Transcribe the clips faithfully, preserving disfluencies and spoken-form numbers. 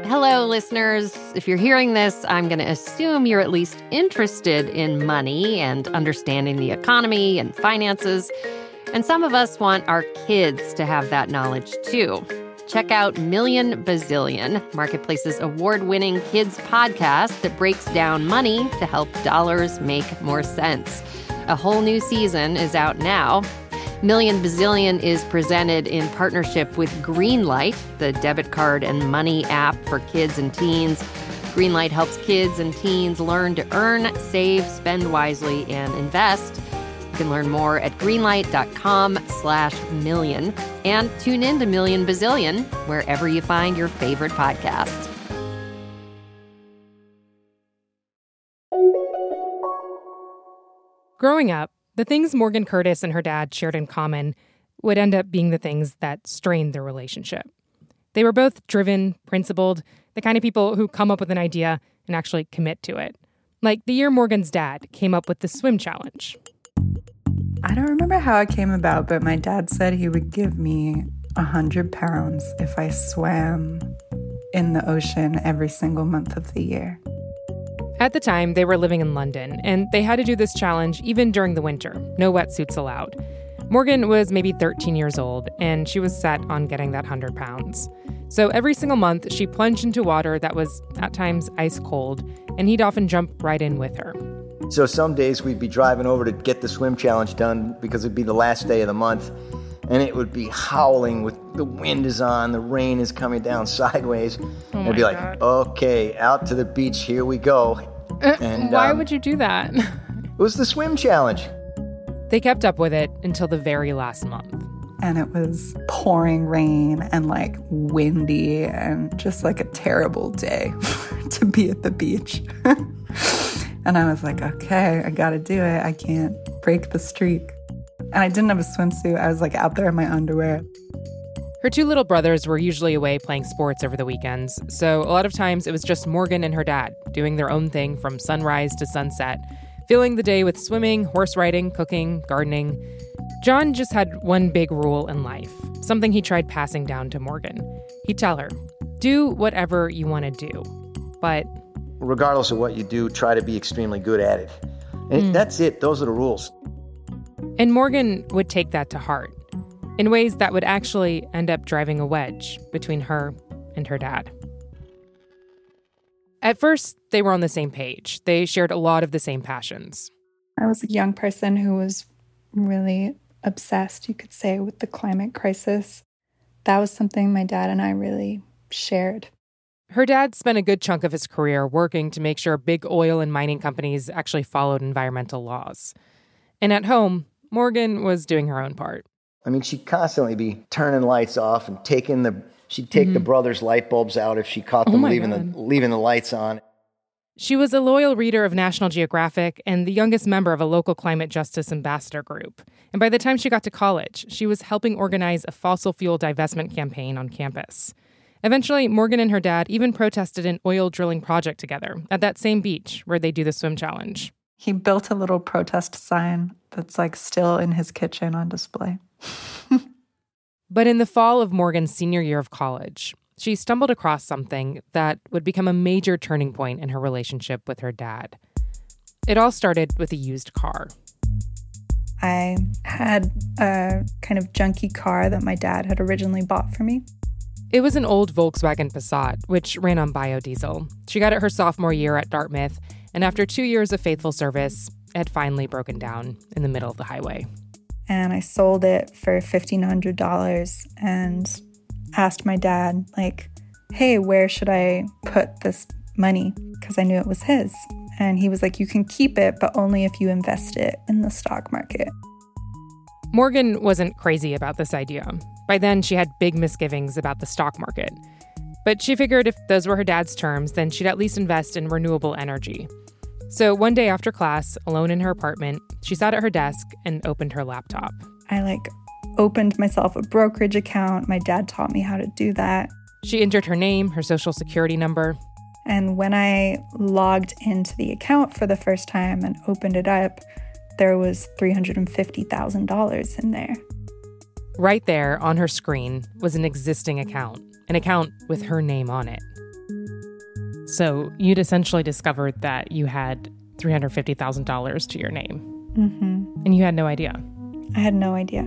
Hello, listeners. If you're hearing this, I'm going to assume you're at least interested in money and understanding the economy and finances. And some of us want our kids to have that knowledge, too. Check out Million Bazillion, Marketplace's award-winning kids podcast that breaks down money to help dollars make more sense. A whole new season is out now. Million Bazillion is presented in partnership with Greenlight, the debit card and money app for kids and teens. Greenlight helps kids and teens learn to earn, save, spend wisely, and invest. You can learn more at greenlight.com slash million and tune in to Million Bazillion wherever you find your favorite podcasts. Growing up, the things Morgan Curtis and her dad shared in common would end up being the things that strained their relationship. They were both driven, principled, the kind of people who come up with an idea and actually commit to it. Like the year Morgan's dad came up with the swim challenge. I don't remember how it came about, but my dad said he would give me one hundred pounds if I swam in the ocean every single month of the year. At the time, they were living in London, and they had to do this challenge even during the winter. No wetsuits allowed. Morgan was maybe thirteen years old, and she was set on getting that one hundred pounds. So every single month, she plunged into water that was, at times, ice cold, and he'd often jump right in with her. So some days we'd be driving over to get the swim challenge done because it'd be the last day of the month, and it would be howling with the wind is on, the rain is coming down sideways. Oh and I'd be like, God. okay, out to the beach, here we go. Uh, and why um, would you do that? It was the swim challenge. They kept up with it until the very last month. And it was pouring rain and like windy and just like a terrible day to be at the beach. And I was like, okay, I gotta do it. I can't break the streak. And I didn't have a swimsuit. I was like out there in my underwear. Her two little brothers were usually away playing sports over the weekends, so a lot of times it was just Morgan and her dad doing their own thing from sunrise to sunset, filling the day with swimming, horse riding, cooking, gardening. John just had one big rule in life, something he tried passing down to Morgan. He'd tell her, do whatever you want to do, but... regardless of what you do, try to be extremely good at it. And mm. that's it. Those are the rules. And Morgan would take that to heart in ways that would actually end up driving a wedge between her and her dad. At first, they were on the same page. They shared a lot of the same passions. I was a young person who was really obsessed, you could say, with the climate crisis. That was something my dad and I really shared. Her dad spent a good chunk of his career working to make sure big oil and mining companies actually followed environmental laws. And at home, Morgan was doing her own part. I mean, she'd constantly be turning lights off and taking the, she'd take mm-hmm. the brothers' light bulbs out if she caught them oh leaving the leaving the lights on. She was a loyal reader of National Geographic and the youngest member of a local climate justice ambassador group. And by the time she got to college, she was helping organize a fossil fuel divestment campaign on campus. Eventually, Morgan and her dad even protested an oil drilling project together at that same beach where they do the swim challenge. He built a little protest sign that's like still in his kitchen on display. But in the fall of Morgan's senior year of college, she stumbled across something that would become a major turning point in her relationship with her dad. It all started with a used car. I had a kind of junky car that my dad had originally bought for me. It was an old Volkswagen Passat, which ran on biodiesel. She got it her sophomore year at Dartmouth, and after two years of faithful service, it had finally broken down in the middle of the highway. And I sold it for fifteen hundred dollars and asked my dad, like, hey, where should I put this money? Because I knew it was his. And he was like, you can keep it, but only if you invest it in the stock market. Morgan wasn't crazy about this idea. By then, she had big misgivings about the stock market. But she figured if those were her dad's terms, then she'd at least invest in renewable energy. So one day after class, alone in her apartment, she sat at her desk and opened her laptop. I, like, opened myself a brokerage account. My dad taught me how to do that. She entered her name, her social security number. And when I logged into the account for the first time and opened it up, there was three hundred fifty thousand dollars in there. Right there on her screen was an existing account, an account with her name on it. So you'd essentially discovered that you had three hundred fifty thousand dollars to your name. Mm-hmm. And you had no idea. I had no idea.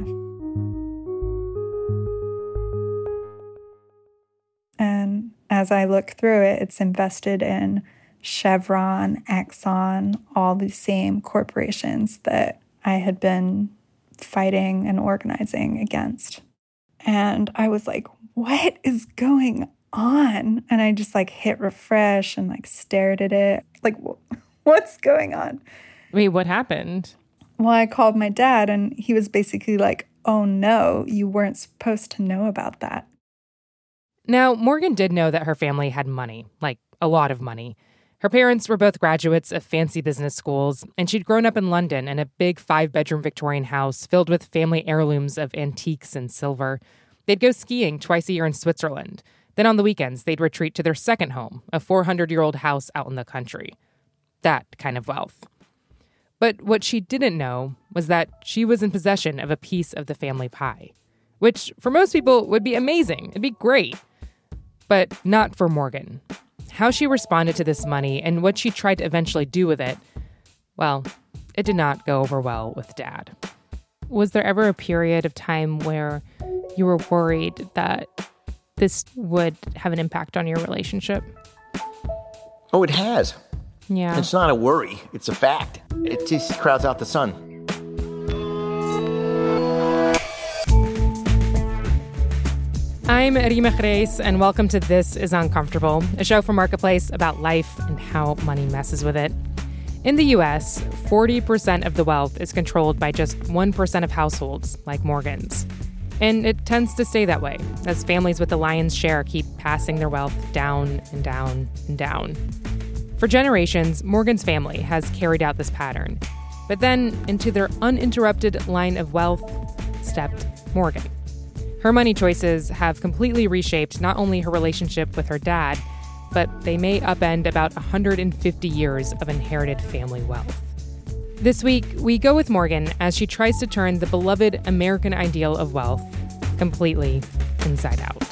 And as I look through it, it's invested in Chevron, Exxon, all the same corporations that I had been fighting and organizing against. And I was like, what is going on? And I just like hit refresh and like stared at it. Like, what's going on? Wait, what happened? Well, I called my dad and he was basically like, oh no, you weren't supposed to know about that. Now, Morgan did know that her family had money, like a lot of money. Her parents were both graduates of fancy business schools, and she'd grown up in London in a big five-bedroom Victorian house filled with family heirlooms of antiques and silver. They'd go skiing twice a year in Switzerland. Then on the weekends, they'd retreat to their second home, a four hundred year old house out in the country. That kind of wealth. But what she didn't know was that she was in possession of a piece of the family pie, which for most people would be amazing. It'd be great. But not for Morgan. How she responded to this money and what she tried to eventually do with it, well, it did not go over well with Dad. Was there ever a period of time where you were worried that this would have an impact on your relationship? Oh, it has. Yeah. It's not a worry. It's a fact. It just crowds out the sun. I'm Rima Reis, and welcome to This is Uncomfortable, a show from Marketplace about life and how money messes with it. In the U S, forty percent of the wealth is controlled by just one percent of households, like Morgan's. And it tends to stay that way, as families with the lion's share keep passing their wealth down and down and down. For generations, Morgan's family has carried out this pattern. But then, into their uninterrupted line of wealth stepped Morgan. Her money choices have completely reshaped not only her relationship with her dad, but they may upend about one hundred fifty years of inherited family wealth. This week, we go with Morgan as she tries to turn the beloved American ideal of wealth completely inside out.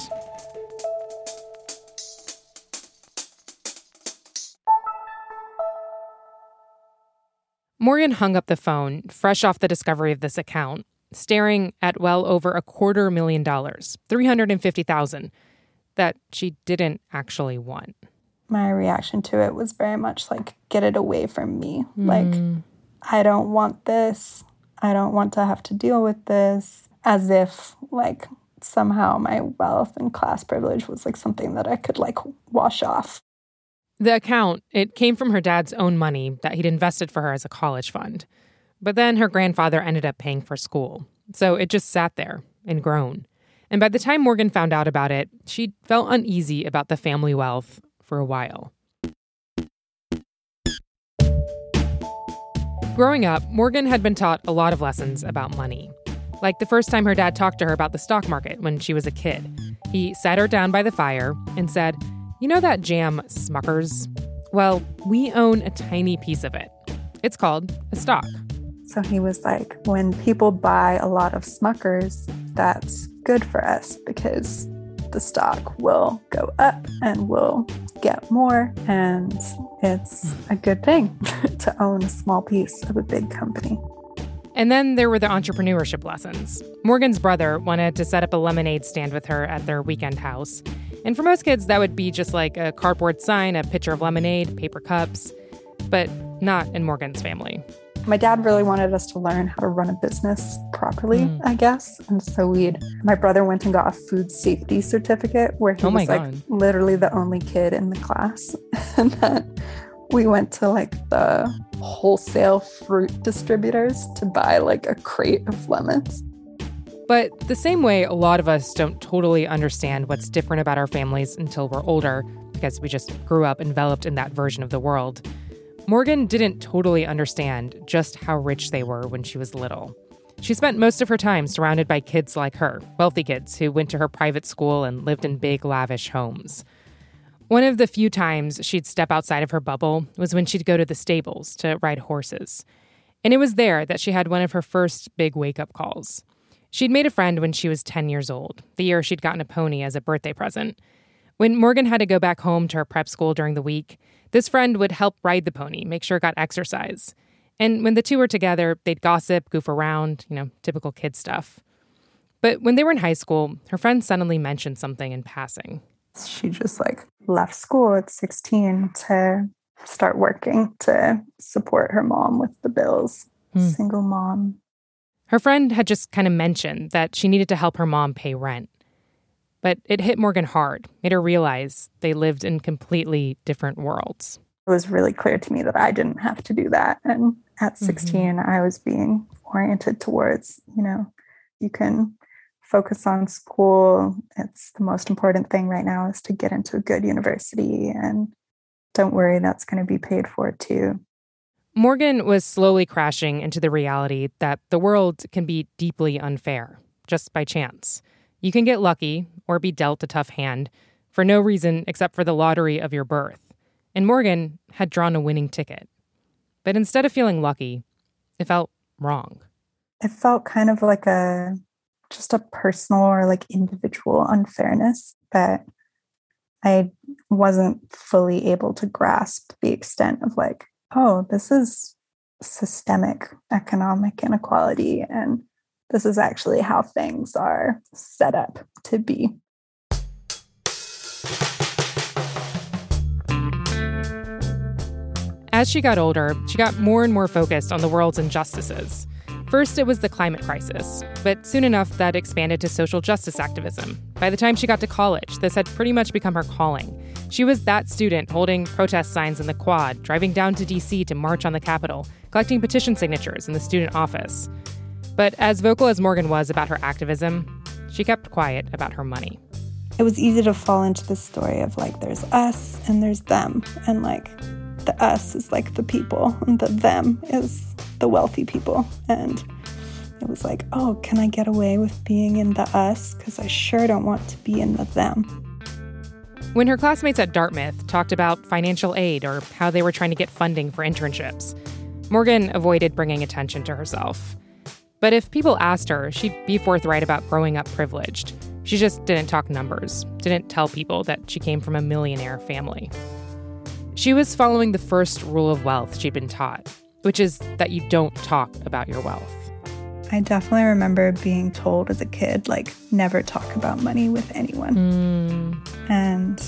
Morgan hung up the phone, fresh off the discovery of this account, staring at well over a quarter million dollars, three hundred fifty thousand dollars, that she didn't actually want. My reaction to it was very much like, get it away from me. Mm. Like, I don't want this. I don't want to have to deal with this. As if, like, somehow my wealth and class privilege was, like, something that I could, like, wash off. The account, it came from her dad's own money that he'd invested for her as a college fund. But then her grandfather ended up paying for school. So it just sat there and grown. And by the time Morgan found out about it, she felt uneasy about the family wealth for a while. Growing up, Morgan had been taught a lot of lessons about money. Like the first time her dad talked to her about the stock market when she was a kid. He sat her down by the fire and said, "You know that jam Smuckers? Well, we own a tiny piece of it. It's called a stock." So he was like, when people buy a lot of Smuckers, that's good for us because the stock will go up and we'll get more. And it's a good thing to own a small piece of a big company. And then there were the entrepreneurship lessons. Morgan's brother wanted to set up a lemonade stand with her at their weekend house. And for most kids, that would be just like a cardboard sign, a pitcher of lemonade, paper cups. But not in Morgan's family. My dad really wanted us to learn how to run a business properly, mm. I guess. And so we'd, my brother went and got a food safety certificate where he oh was like God. literally the only kid in the class. And then we went to like the wholesale fruit distributors to buy like a crate of lemons. But the same way a lot of us don't totally understand what's different about our families until we're older, because we just grew up enveloped in that version of the world, Morgan didn't totally understand just how rich they were when she was little. She spent most of her time surrounded by kids like her, wealthy kids who went to her private school and lived in big, lavish homes. One of the few times she'd step outside of her bubble was when she'd go to the stables to ride horses. And it was there that she had one of her first big wake-up calls. She'd made a friend when she was ten years old, the year she'd gotten a pony as a birthday present. When Morgan had to go back home to her prep school during the week, this friend would help ride the pony, make sure it got exercise. And when the two were together, they'd gossip, goof around, you know, typical kid stuff. But when they were in high school, her friend suddenly mentioned something in passing. She just like left school at sixteen to start working to support her mom with the bills. Hmm. Single mom. Her friend had just kind of mentioned that she needed to help her mom pay rent. But it hit Morgan hard, made her realize they lived in completely different worlds. It was really clear to me that I didn't have to do that. And at sixteen, mm-hmm. I was being oriented towards, you know, you can focus on school. It's the most important thing right now is to get into a good university. And don't worry, that's going to be paid for too. Morgan was slowly crashing into the reality that the world can be deeply unfair, just by chance. You can get lucky or be dealt a tough hand for no reason except for the lottery of your birth. And Morgan had drawn a winning ticket. But instead of feeling lucky, it felt wrong. It felt kind of like a, just a personal or like individual unfairness that I wasn't fully able to grasp the extent of like, oh, this is systemic economic inequality and this is actually how things are set up to be. As she got older, she got more and more focused on the world's injustices. First, it was the climate crisis, but soon enough, that expanded to social justice activism. By the time she got to college, this had pretty much become her calling. She was that student holding protest signs in the quad, driving down to D C to march on the Capitol, collecting petition signatures in the student office. But as vocal as Morgan was about her activism, she kept quiet about her money. It was easy to fall into this story of like, there's us and there's them. And like, the us is like the people and the them is the wealthy people. And it was like, oh, can I get away with being in the us? Because I sure don't want to be in the them. When her classmates at Dartmouth talked about financial aid or how they were trying to get funding for internships, Morgan avoided bringing attention to herself. But if people asked her, she'd be forthright about growing up privileged. She just didn't talk numbers, didn't tell people that she came from a millionaire family. She was following the first rule of wealth she'd been taught, which is that you don't talk about your wealth. I definitely remember being told as a kid, like, never talk about money with anyone. Mm. And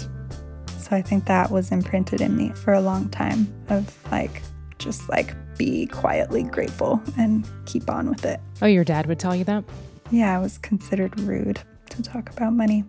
so I think that was imprinted in me for a long time of like, just like be quietly grateful and keep on with it. Oh, your dad would tell you that? Yeah, it was considered rude to talk about money.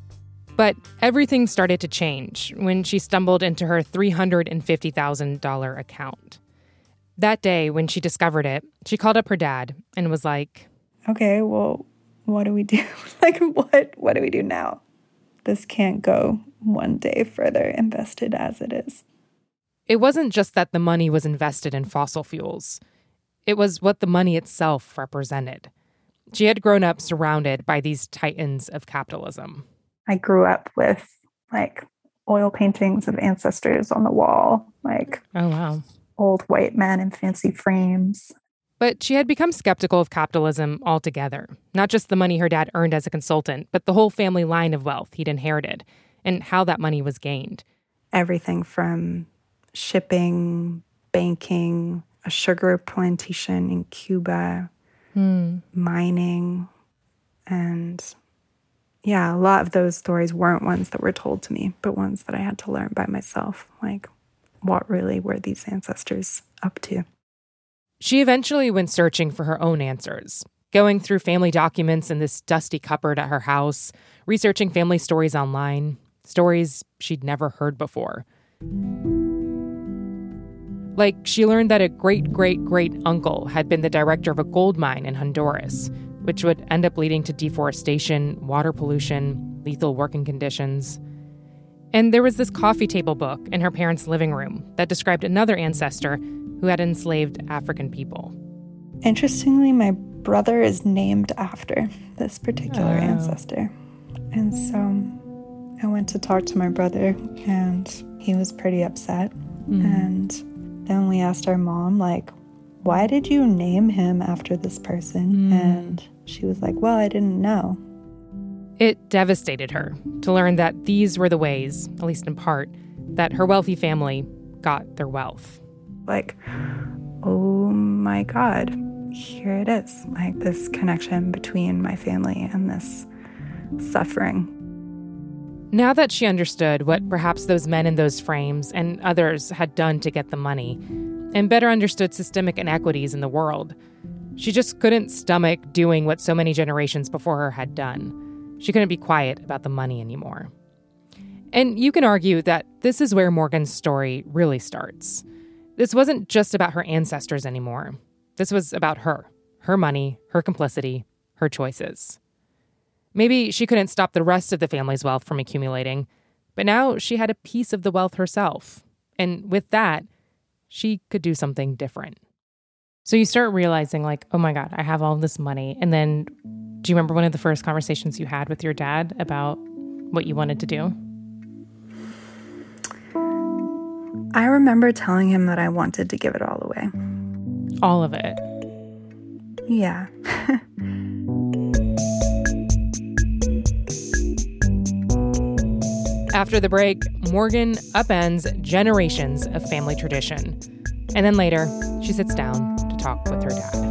But everything started to change when she stumbled into her three hundred fifty thousand dollars account. That day, when she discovered it, she called up her dad and was like, okay, well, what do we do? like, what, what do we do now? This can't go one day further invested as it is. It wasn't just that the money was invested in fossil fuels. It was what the money itself represented. She had grown up surrounded by these titans of capitalism. I grew up with, like, oil paintings of ancestors on the wall, like, oh, wow. Old white men in fancy frames. But she had become skeptical of capitalism altogether. Not just the money her dad earned as a consultant, but the whole family line of wealth he'd inherited and how that money was gained. Everything from shipping, banking, a sugar plantation in Cuba, hmm. mining, and yeah, a lot of those stories weren't ones that were told to me, but ones that I had to learn by myself. Like, what really were these ancestors up to? She eventually went searching for her own answers, going through family documents in this dusty cupboard at her house, researching family stories online, stories she'd never heard before. Like, she learned that a great-great-great-uncle had been the director of a gold mine in Honduras, which would end up leading to deforestation, water pollution, lethal working conditions. And there was this coffee table book in her parents' living room that described another ancestor who had enslaved African people. Interestingly, my brother is named after this particular oh. ancestor. And so I went to talk to my brother, and he was pretty upset. Mm. And then we asked our mom, like, why did you name him after this person? Mm. And she was like, well, I didn't know. It devastated her to learn that these were the ways, at least in part, that her wealthy family got their wealth. Like, oh my God, here it is. Like this connection between my family and this suffering. Now that she understood what perhaps those men in those frames and others had done to get the money, and better understood systemic inequities in the world, she just couldn't stomach doing what so many generations before her had done. She couldn't be quiet about the money anymore. And you can argue that this is where Morgan's story really starts. This wasn't just about her ancestors anymore. This was about her, her money, her complicity, her choices. Maybe she couldn't stop the rest of the family's wealth from accumulating, but now she had a piece of the wealth herself. And with that, she could do something different. So you start realizing, like, oh my God, I have all this money. And then do you remember one of the first conversations you had with your dad about what you wanted to do? I remember telling him that I wanted to give it all away. All of it? Yeah. After the break, Morgan upends generations of family tradition. And then later, she sits down to talk with her dad.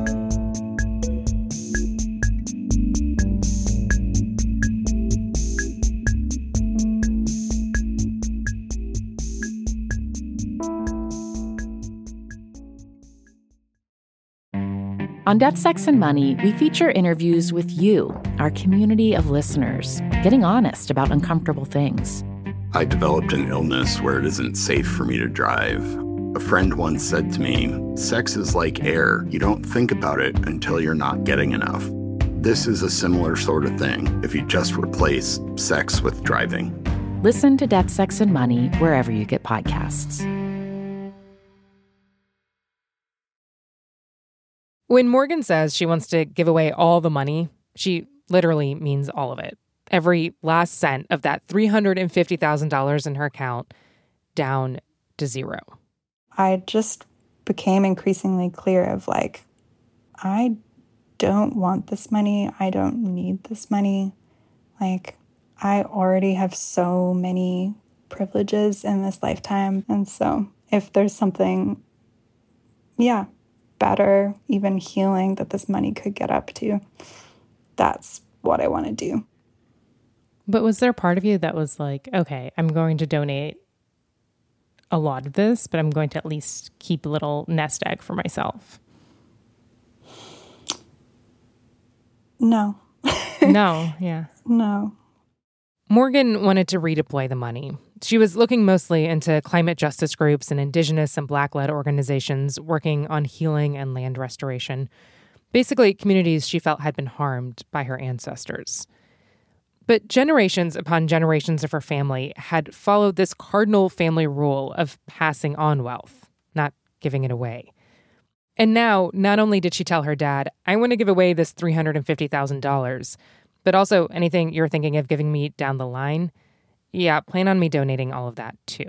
On Debt, Sex, and Money, we feature interviews with you, our community of listeners, getting honest about uncomfortable things. I developed an illness where it isn't safe for me to drive. A friend once said to me, sex is like air. You don't think about it until you're not getting enough. This is a similar sort of thing if you just replace sex with driving. Listen to Debt, Sex, and Money wherever you get podcasts. When Morgan says she wants to give away all the money, she literally means all of it. Every last cent of that three hundred fifty thousand dollars in her account down to zero. I just became increasingly clear of like, I don't want this money. I don't need this money. Like, I already have so many privileges in this lifetime. And so if there's something, yeah, better, even healing that this money could get up to, that's what I want to do. But was there a part of you that was like, okay, I'm going to donate a lot of this, but I'm going to at least keep a little nest egg for myself? No. No, yeah. No. Morgan wanted to redeploy the money. She was looking mostly into climate justice groups and indigenous and Black-led organizations working on healing and land restoration. Basically, communities she felt had been harmed by her ancestors. But generations upon generations of her family had followed this cardinal family rule of passing on wealth, not giving it away. And now, not only did she tell her dad, I want to give away this three hundred fifty thousand dollars, but also anything you're thinking of giving me down the line, yeah, plan on me donating all of that too.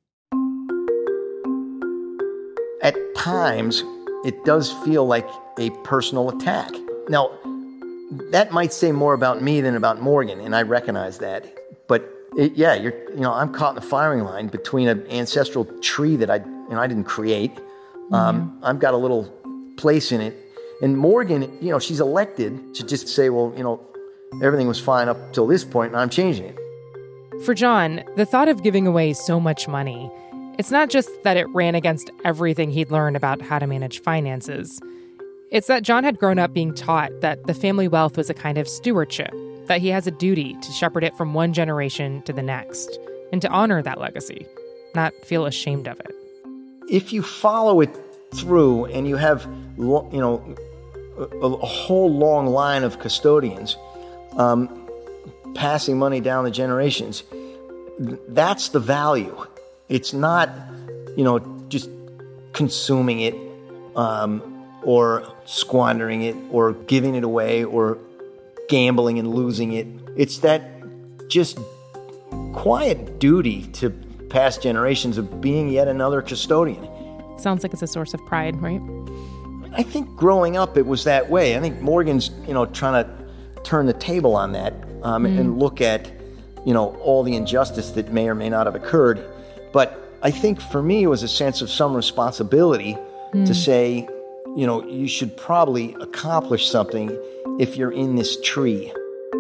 At times, it does feel like a personal attack. Now, that might say more about me than about Morgan, and I recognize that. But it, yeah, you're, you know, I'm caught in the firing line between an ancestral tree that I, you know, I didn't create. Mm-hmm. Um, I've got a little place in it, and Morgan, you know, she's elected to just say, well, you know, everything was fine up till this point, and I'm changing it. For John, the thought of giving away so much money, it's not just that it ran against everything he'd learned about how to manage finances. It's that John had grown up being taught that the family wealth was a kind of stewardship, that he has a duty to shepherd it from one generation to the next, and to honor that legacy, not feel ashamed of it. If you follow it through and you have, you know, a, a whole long line of custodians um, passing money down the generations, that's the value. It's not, you know, just consuming it, um, or squandering it, or giving it away, or gambling and losing it. It's that just quiet duty to past generations of being yet another custodian. Sounds like it's a source of pride, right? I think growing up it was that way. I think Morgan's, you know, trying to turn the table on that. um, mm. and look at, you know, all the injustice that may or may not have occurred. But I think for me, it was a sense of some responsibility mm. to say, you know, you should probably accomplish something if you're in this tree.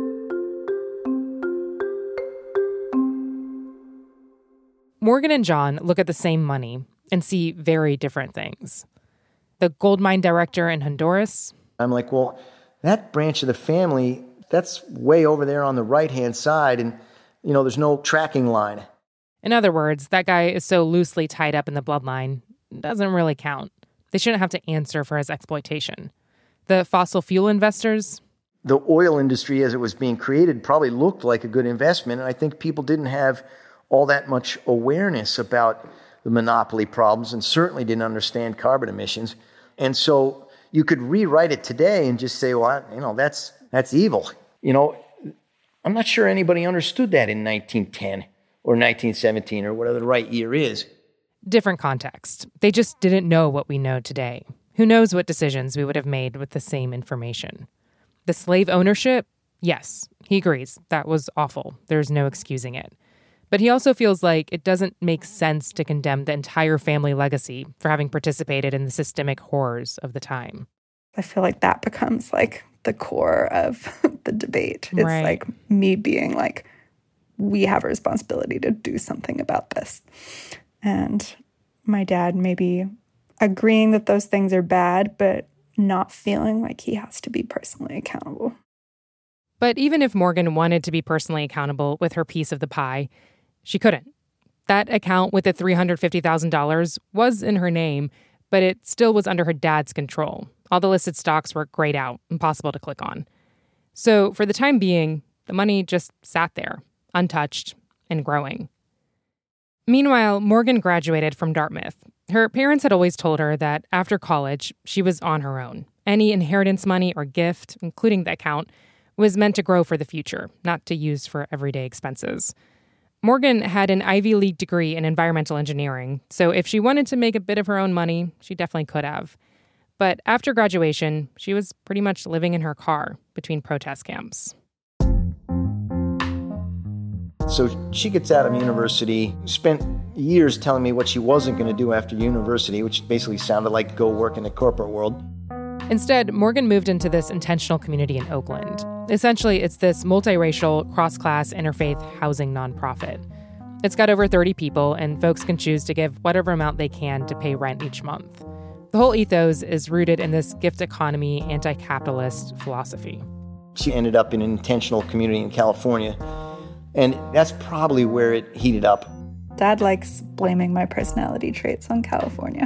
Morgan and John look at the same money and see very different things. The gold mine director in Honduras. I'm like, well, that branch of the family, that's way over there on the right-hand side, and, you know, there's no tracking line. In other words, that guy is so loosely tied up in the bloodline, it doesn't really count. They shouldn't have to answer for his exploitation. The fossil fuel investors. The oil industry, as it was being created, probably looked like a good investment, and I think people didn't have all that much awareness about the monopoly problems and certainly didn't understand carbon emissions. And so you could rewrite it today and just say, well, I, you know, that's that's evil. You know, I'm not sure anybody understood that in nineteen ten or nineteen seventeen or whatever the right year is. Different context. They just didn't know what we know today. Who knows what decisions we would have made with the same information. The slave ownership? Yes, he agrees. That was awful. There's no excusing it. But he also feels like it doesn't make sense to condemn the entire family legacy for having participated in the systemic horrors of the time. I feel like that becomes like the core of the debate. It's right. like me being like, we have a responsibility to do something about this. And my dad maybe agreeing that those things are bad, but not feeling like he has to be personally accountable. But even if Morgan wanted to be personally accountable with her piece of the pie, she couldn't. That account with the three hundred fifty thousand dollars was in her name, but it still was under her dad's control. All the listed stocks were grayed out, impossible to click on. So for the time being, the money just sat there, untouched and growing. Meanwhile, Morgan graduated from Dartmouth. Her parents had always told her that after college, she was on her own. Any inheritance money or gift, including the account, was meant to grow for the future, not to use for everyday expenses. Morgan had an Ivy League degree in environmental engineering, so if she wanted to make a bit of her own money, she definitely could have. But after graduation, she was pretty much living in her car between protest camps. So she gets out of university, spent years telling me what she wasn't going to do after university, which basically sounded like go work in the corporate world. Instead, Morgan moved into this intentional community in Oakland. Essentially, it's this multiracial, cross-class, interfaith housing nonprofit. It's got over thirty people, and folks can choose to give whatever amount they can to pay rent each month. The whole ethos is rooted in this gift economy, anti-capitalist philosophy. She ended up in an intentional community in California, and that's probably where it heated up. Dad likes blaming my personality traits on California.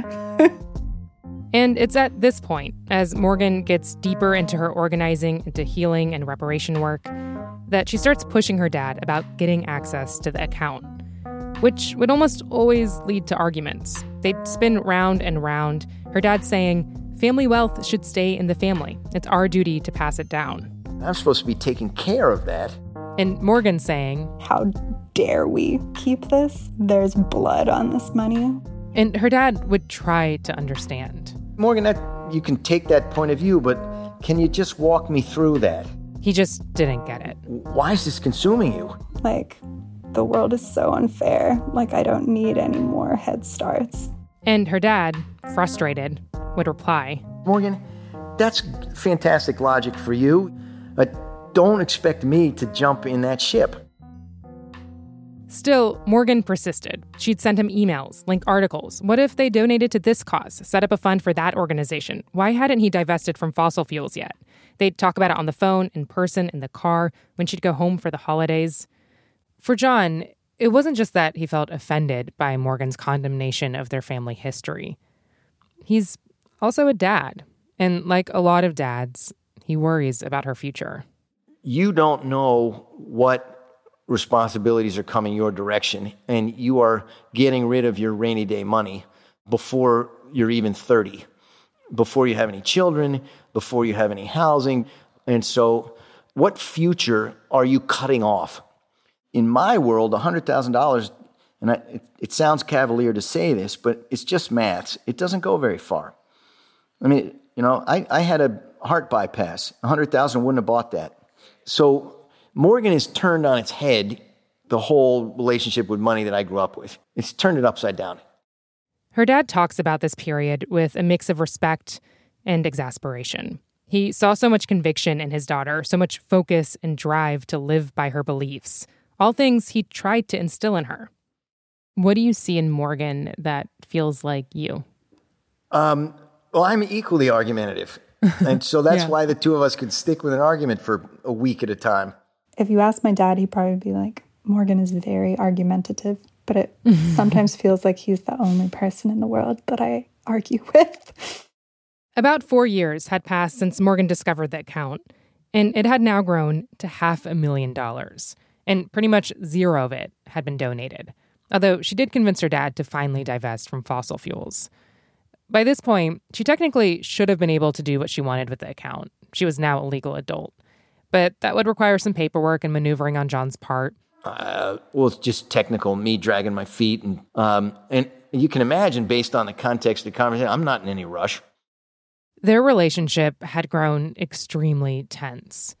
And it's at this point, as Morgan gets deeper into her organizing, into healing and reparation work, that she starts pushing her dad about getting access to the account, which would almost always lead to arguments. They'd spin round and round, her dad saying, family wealth should stay in the family. It's our duty to pass it down. I'm supposed to be taking care of that. And Morgan saying, how dare we keep this? There's blood on this money. And her dad would try to understand. Morgan, that, you can take that point of view, but can you just walk me through that? He just didn't get it. Why is this consuming you? Like, the world is so unfair. Like, I don't need any more head starts. And her dad, frustrated, would reply, Morgan, that's fantastic logic for you, but don't expect me to jump in that ship. Still, Morgan persisted. She'd send him emails, link articles. What if they donated to this cause, set up a fund for that organization? Why hadn't he divested from fossil fuels yet? They'd talk about it on the phone, in person, in the car, when she'd go home for the holidays. For John, it wasn't just that he felt offended by Morgan's condemnation of their family history. He's also a dad, and like a lot of dads, he worries about her future. You don't know what responsibilities are coming your direction, and you are getting rid of your rainy day money before you're even thirty, before you have any children, before you have any housing. And so what future are you cutting off? In my world, one hundred thousand dollars, and I, it, it sounds cavalier to say this, but it's just maths. It doesn't go very far. I mean, you know, I, I had a heart bypass. one hundred thousand dollars wouldn't have bought that. So Morgan has turned on its head the whole relationship with money that I grew up with. It's turned it upside down. Her dad talks about this period with a mix of respect and exasperation. He saw so much conviction in his daughter, so much focus and drive to live by her beliefs, all things he tried to instill in her. What do you see in Morgan that feels like you? Um, well, I'm equally argumentative. And so that's yeah. why the two of us could stick with an argument for a week at a time. If you ask my dad, he'd probably be like, Morgan is very argumentative, but it sometimes feels like he's the only person in the world that I argue with. About four years had passed since Morgan discovered the account, and it had now grown to half a million dollars, and pretty much zero of it had been donated, although she did convince her dad to finally divest from fossil fuels. By this point, she technically should have been able to do what she wanted with the account. She was now a legal adult. But that would require some paperwork and maneuvering on John's part. Uh, well, it's just technical, me dragging my feet. And um, and you can imagine, based on the context of the conversation, I'm not in any rush. Their relationship had grown extremely tense.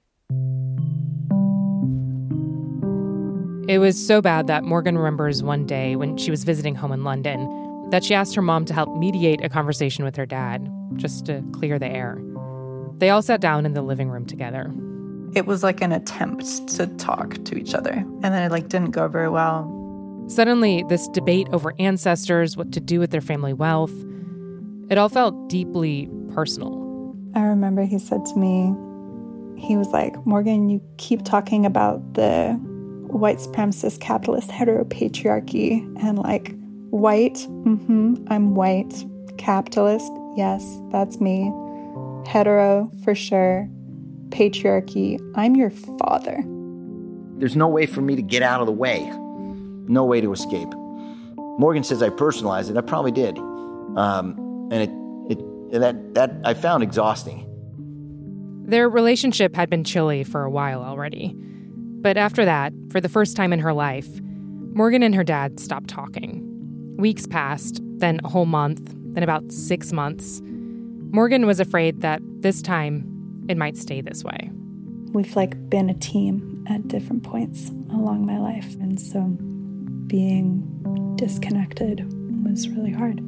It was so bad that Morgan remembers one day when she was visiting home in London that she asked her mom to help mediate a conversation with her dad, just to clear the air. They all sat down in the living room together. It was like an attempt to talk to each other, and then it like didn't go very well. Suddenly, this debate over ancestors, what to do with their family wealth, it all felt deeply personal. I remember he said to me, he was like, Morgan, you keep talking about the white supremacist capitalist heteropatriarchy and like white, mm-hmm, I'm white, capitalist, yes, that's me, hetero for sure, patriarchy, I'm your father. There's no way for me to get out of the way. No way to escape. Morgan says I personalized it. I probably did. Um, and it, it that that I found exhausting. Their relationship had been chilly for a while already. But after that, for the first time in her life, Morgan and her dad stopped talking. Weeks passed, then a whole month, then about six months. Morgan was afraid that this time it might stay this way. We've like been a team at different points along my life, and so being disconnected was really hard.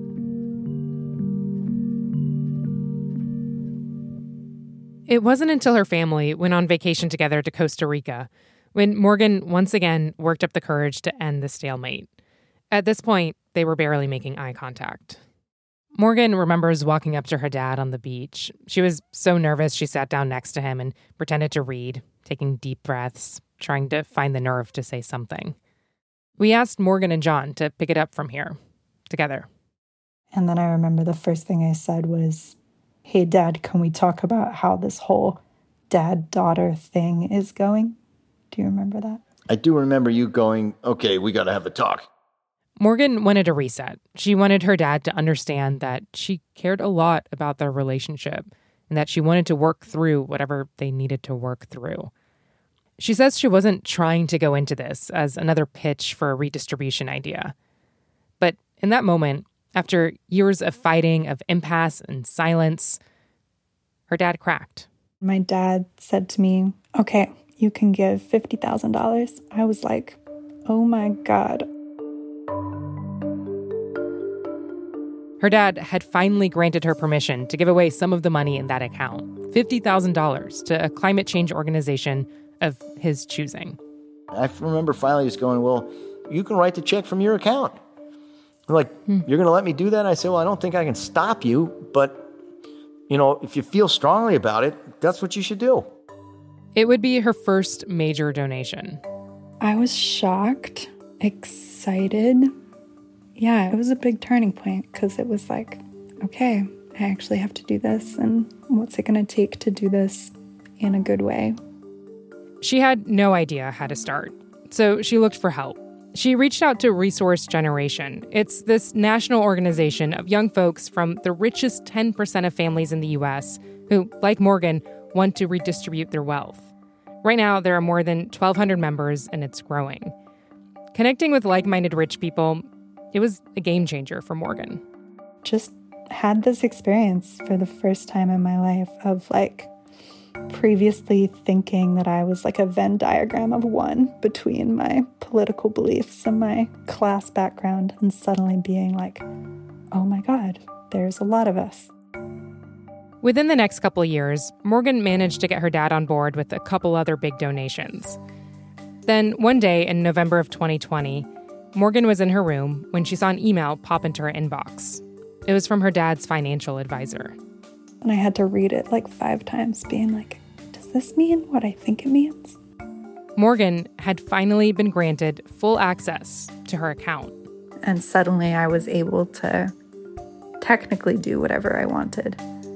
It wasn't until her family went on vacation together to Costa Rica when Morgan once again worked up the courage to end the stalemate. At this point, they were barely making eye contact. Morgan remembers walking up to her dad on the beach. She was so nervous she sat down next to him and pretended to read, taking deep breaths, trying to find the nerve to say something. We asked Morgan and John to pick it up from here, together. And then I remember the first thing I said was, hey, Dad, can we talk about how this whole dad-daughter thing is going? Do you remember that? I do remember you going, okay, we got to have a talk. Morgan wanted a reset. She wanted her dad to understand that she cared a lot about their relationship and that she wanted to work through whatever they needed to work through. She says she wasn't trying to go into this as another pitch for a redistribution idea. But in that moment, after years of fighting, of impasse and silence, her dad cracked. My dad said to me, okay, you can give fifty thousand dollars. I was like, oh my God. Her dad had finally granted her permission to give away some of the money in that account, fifty thousand dollars, to a climate change organization of his choosing. I remember finally just going, well, you can write the check from your account. They're like, hmm. You're going to let me do that? I said, well, I don't think I can stop you, but, you know, if you feel strongly about it, that's what you should do. It would be her first major donation. I was shocked, excited. Yeah, it was a big turning point because it was like, okay, I actually have to do this, and what's it going to take to do this in a good way? She had no idea how to start, so she looked for help. She reached out to Resource Generation. It's this national organization of young folks from the richest ten percent of families in the U S who, like Morgan, want to redistribute their wealth. Right now, there are more than twelve hundred members, and it's growing. Connecting with like-minded rich people, it was a game changer for Morgan. Just had this experience for the first time in my life of like previously thinking that I was like a Venn diagram of one between my political beliefs and my class background, and suddenly being like, oh my God, there's a lot of us. Within the next couple of years, Morgan managed to get her dad on board with a couple other big donations. Then one day in November of twenty twenty, Morgan was in her room when she saw an email pop into her inbox. It was from her dad's financial advisor. And I had to read it like five times, being like, does this mean what I think it means? Morgan had finally been granted full access to her account. And suddenly I was able to technically do whatever I wanted.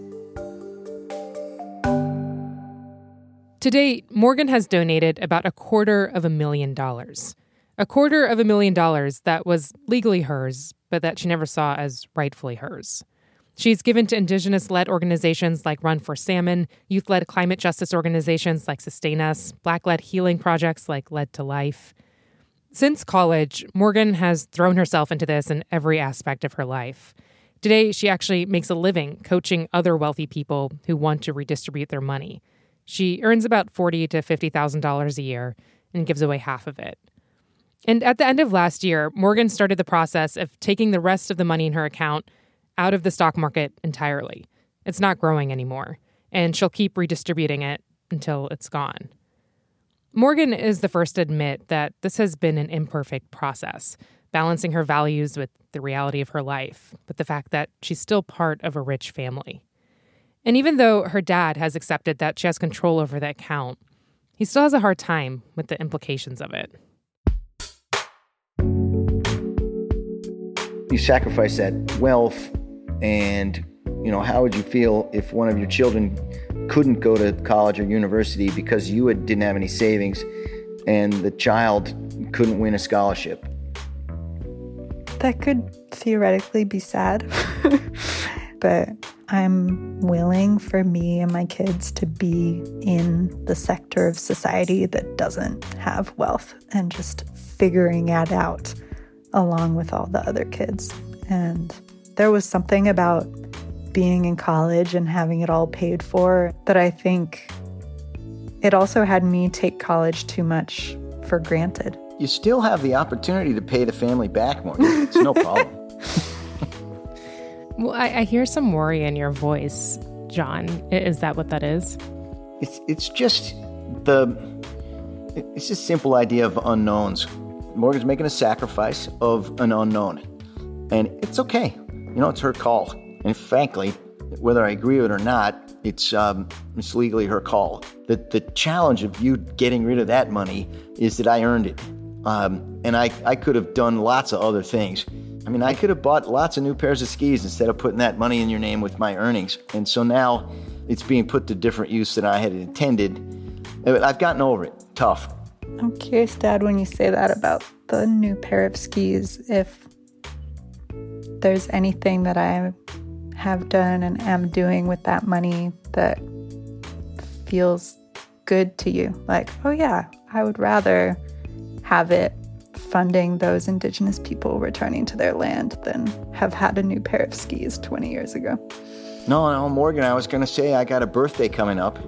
To date, Morgan has donated about a quarter of a million dollars. A quarter of a million dollars that was legally hers, but that she never saw as rightfully hers. She's given to Indigenous-led organizations like Run for Salmon, youth-led climate justice organizations like Sustain Us, Black-led healing projects like Led to Life. Since college, Morgan has thrown herself into this in every aspect of her life. Today, she actually makes a living coaching other wealthy people who want to redistribute their money. She earns about forty thousand to fifty thousand dollars a year and gives away half of it. And at the end of last year, Morgan started the process of taking the rest of the money in her account out of the stock market entirely. It's not growing anymore, and she'll keep redistributing it until it's gone. Morgan is the first to admit that this has been an imperfect process, balancing her values with the reality of her life, with the fact that she's still part of a rich family. And even though her dad has accepted that she has control over the account, he still has a hard time with the implications of it. You sacrifice that wealth, and, you know, how would you feel if one of your children couldn't go to college or university because you had, didn't have any savings and the child couldn't win a scholarship? That could theoretically be sad, but I'm willing for me and my kids to be in the sector of society that doesn't have wealth and just figuring it out along with all the other kids. And there was something about being in college and having it all paid for that I think it also had me take college too much for granted. You still have the opportunity to pay the family back more. It's no problem. Well, I, I hear some worry in your voice, John. Is that what that is? It's it's just the it's just simple idea of unknowns. Morgan's making a sacrifice of an unknown, and it's okay. You know, it's her call. And frankly, whether I agree with it or not, it's um, it's legally her call. The the challenge of you getting rid of that money is that I earned it, um, and I I could have done lots of other things. I mean, I could have bought lots of new pairs of skis instead of putting that money in your name with my earnings. And so now it's being put to different use than I had intended. I've gotten over it. Tough. I'm curious, Dad, when you say that about the new pair of skis, if there's anything that I have done and am doing with that money that feels good to you. Like, oh yeah, I would rather have it funding those Indigenous people returning to their land than have had a new pair of skis twenty years ago. No, no, Morgan, I was going to say I got a birthday coming up.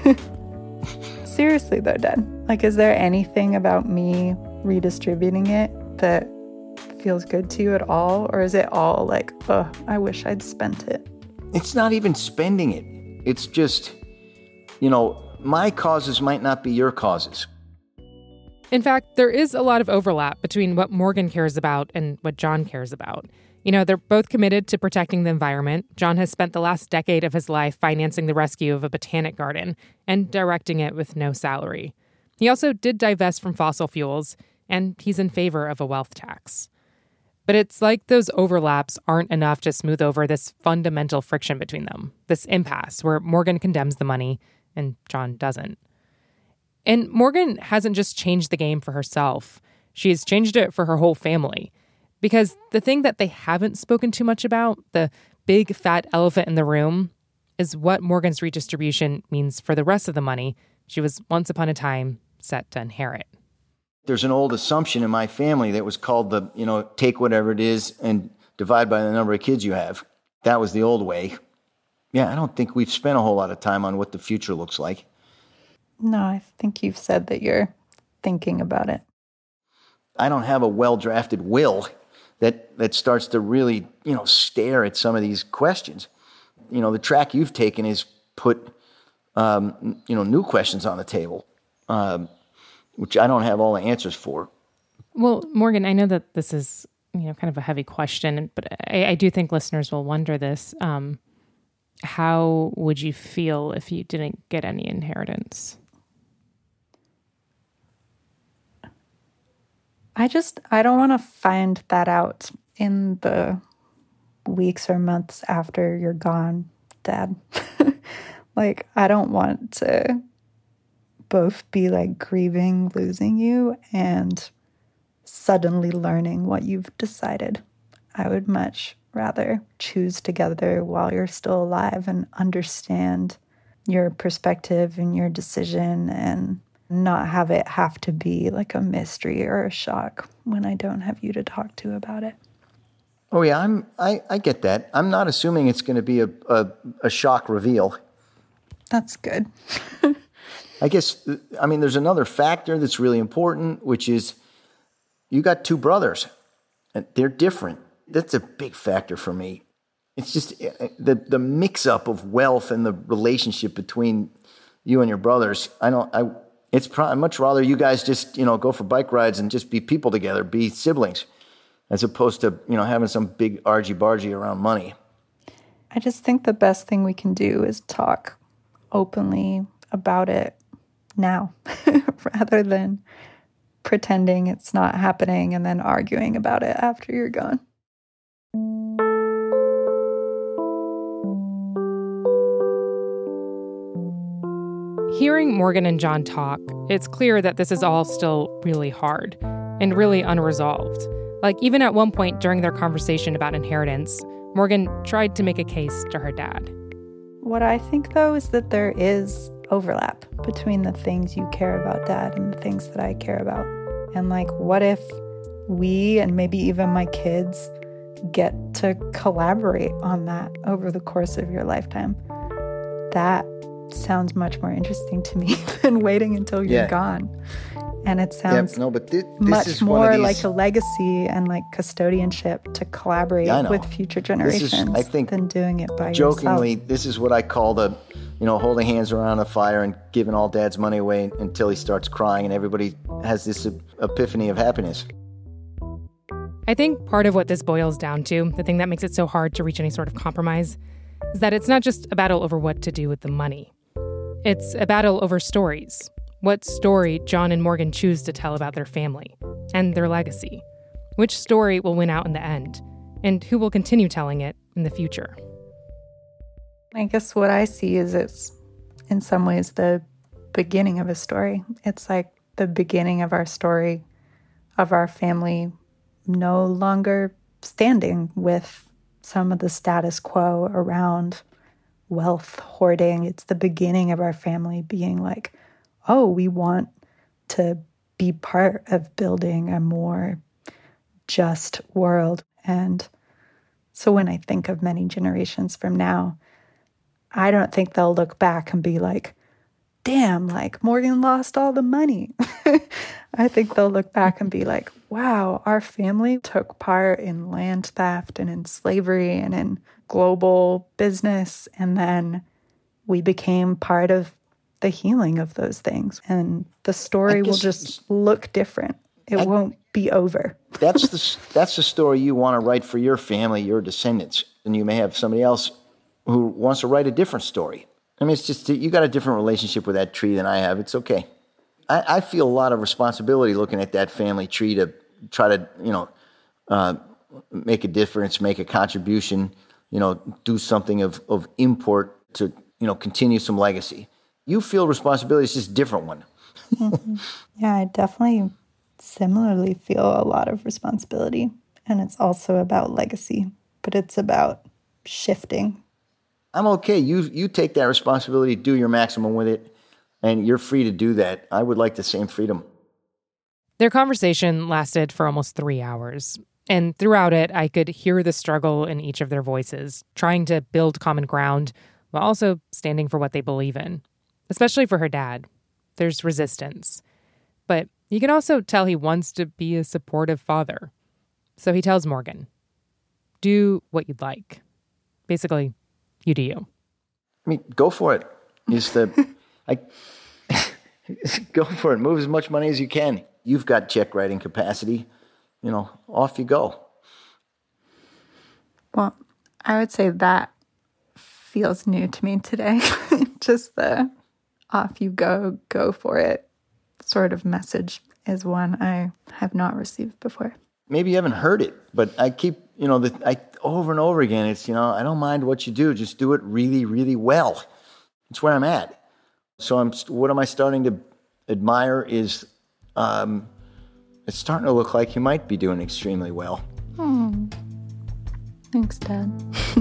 Seriously though, Dad, like, is there anything about me redistributing it that feels good to you at all? Or is it all like, oh, I wish I'd spent it? It's not even spending it. It's just, you know, my causes might not be your causes. In fact, there is a lot of overlap between what Morgan cares about and what John cares about. You know, they're both committed to protecting the environment. John has spent the last decade of his life financing the rescue of a botanic garden and directing it with no salary. He also did divest from fossil fuels, and he's in favor of a wealth tax. But it's like those overlaps aren't enough to smooth over this fundamental friction between them, this impasse where Morgan condemns the money and John doesn't. And Morgan hasn't just changed the game for herself. She's changed it for her whole family. Because the thing that they haven't spoken too much about, the big fat elephant in the room, is what Morgan's redistribution means for the rest of the money she was once upon a time set to inherit. There's an old assumption in my family that was called the, you know, take whatever it is and divide by the number of kids you have. That was the old way. You yeah, I don't think we've spent a whole lot of time on what the future looks like. No, I think you've said that you're thinking about it. I don't have a well-drafted will that that starts to really, you know, stare at some of these questions. You know, the track you've taken is put, um, you know, new questions on the table, um, which I don't have all the answers for. Well, Morgan, I know that this is, you know, kind of a heavy question, but I, I do think listeners will wonder this. Um, how would you feel if you didn't get any inheritance? I just, I don't want to find that out in the weeks or months after you're gone, Dad. Like, I don't want to both be like grieving losing you and suddenly learning what you've decided. I would much rather choose together while you're still alive and understand your perspective and your decision and not have it have to be like a mystery or a shock when I don't have you to talk to about it. Oh yeah, I'm. I, I get that. I'm not assuming it's going to be a, a a shock reveal. That's good. I guess. I mean, there's another factor that's really important, which is you got two brothers, and they're different. That's a big factor for me. It's just the the mix up of wealth and the relationship between you and your brothers. I don't. I. It's probably, I'd much rather you guys just, you know, go for bike rides and just be people together, be siblings, as opposed to, you know, having some big argy-bargy around money. I just think the best thing we can do is talk openly about it now, rather than pretending it's not happening and then arguing about it after you're gone. Hearing Morgan and John talk, it's clear that this is all still really hard and really unresolved. Like, even at one point during their conversation about inheritance, Morgan tried to make a case to her dad. What I think, though, is that there is overlap between the things you care about, Dad, and the things that I care about. And, like, what if we, and maybe even my kids, get to collaborate on that over the course of your lifetime? That sounds much more interesting to me than waiting until you're yeah. gone. And it sounds yeah, no, but this, this much is more these... like a legacy and like custodianship to collaborate yeah, with future generations is, I think, than doing it by jokingly, yourself. This is what I call the, you know, holding hands around a fire and giving all Dad's money away until he starts crying and everybody has this epiphany of happiness. I think part of what this boils down to, the thing that makes it so hard to reach any sort of compromise, is that it's not just a battle over what to do with the money. It's a battle over stories. What story John and Morgan choose to tell about their family and their legacy. Which story will win out in the end, and who will continue telling it in the future. I guess what I see is it's, in some ways, the beginning of a story. It's like the beginning of our story, of our family no longer standing with some of the status quo around wealth hoarding. It's the beginning of our family being like, oh, we want to be part of building a more just world. And so when I think of many generations from now, I don't think they'll look back and be like, damn, like Morgan lost all the money. I think they'll look back and be like, wow, our family took part in land theft and in slavery and in global business. And then we became part of the healing of those things. And the story will just look different. It I, won't be over. that's the that's the story you want to write for your family, your descendants. And you may have somebody else who wants to write a different story. I mean, it's just, you got a different relationship with that tree than I have. It's okay. I, I feel a lot of responsibility looking at that family tree to try to, you know, uh, make a difference, make a contribution, you know, do something of, of import to, you know, continue some legacy. You feel responsibility, it's just a different one. Mm-hmm. Yeah, I definitely similarly feel a lot of responsibility. And it's also about legacy, but it's about shifting. I'm okay. You you take that responsibility, do your maximum with it, and you're free to do that. I would like the same freedom. Their conversation lasted for almost three hours. And throughout it, I could hear the struggle in each of their voices, trying to build common ground while also standing for what they believe in. Especially for her dad. There's resistance. But you can also tell he wants to be a supportive father. So he tells Morgan, do what you'd like. Basically, you do you. I mean, go for it. Is the, I, go for it. Move as much money as you can. You've got check writing capacity. You know, off you go. Well, I would say that feels new to me today. Just the off you go, go for it sort of message is one I have not received before. Maybe you haven't heard it, but I keep, you know, the, I over and over again, it's, you know, I don't mind what you do. Just do it really, really well. It's where I'm at. So I'm, what am I starting to admire is, um, it's starting to look like you might be doing extremely well. Hmm. Thanks, Dad.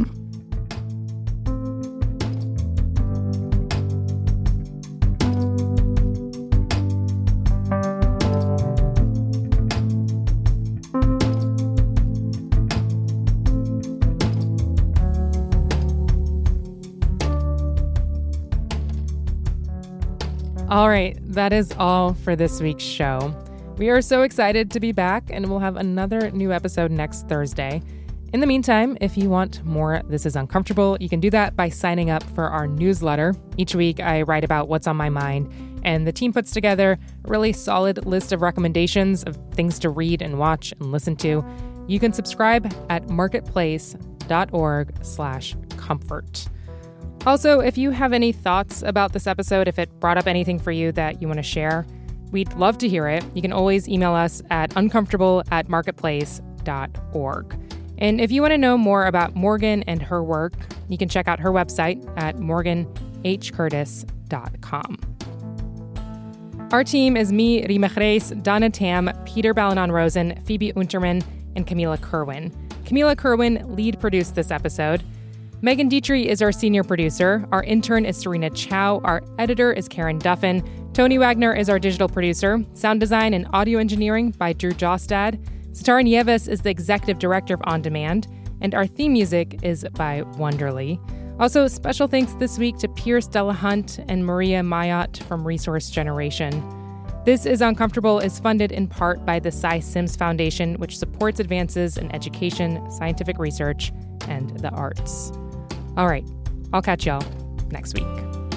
All right, that is all for this week's show. We are so excited to be back, and we'll have another new episode next Thursday. In the meantime, if you want more This Is Uncomfortable, you can do that by signing up for our newsletter. Each week, I write about what's on my mind, and the team puts together a really solid list of recommendations of things to read and watch and listen to. You can subscribe at marketplace.org slash comfort. Also, if you have any thoughts about this episode, if it brought up anything for you that you want to share, we'd love to hear it. You can always email us at uncomfortable at marketplace.org. And if you want to know more about Morgan and her work, you can check out her website at morgan h curtis dot com. Our team is me, Rima Reis, Donna Tam, Peter Balanon-Rosen, Phoebe Unterman, and Camila Kerwin. Camila Kerwin lead produced this episode. Megan Dietrich is our senior producer. Our intern is Serena Chow. Our editor is Karen Duffin. Tony Wagner is our digital producer. Sound design and audio engineering by Drew Jostad. Satara Nieves is the executive director of On Demand. And our theme music is by Wonderly. Also, special thanks this week to Pierce Delahunt and Maria Mayotte from Resource Generation. This Is Uncomfortable is funded in part by the Cy Sims Foundation, which supports advances in education, scientific research, and the arts. All right, I'll catch y'all next week.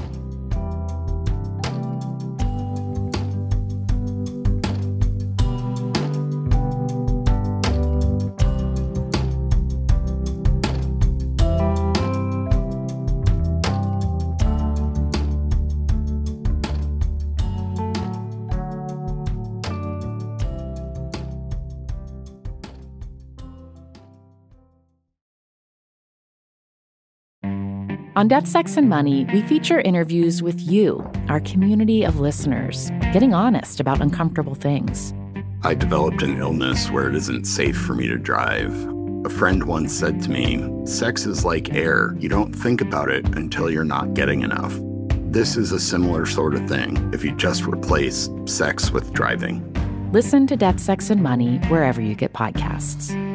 On Death, Sex, and Money, we feature interviews with you, our community of listeners, getting honest about uncomfortable things. I developed an illness where it isn't safe for me to drive. A friend once said to me, sex is like air. You don't think about it until you're not getting enough. This is a similar sort of thing if you just replace sex with driving. Listen to Death, Sex, and Money wherever you get podcasts.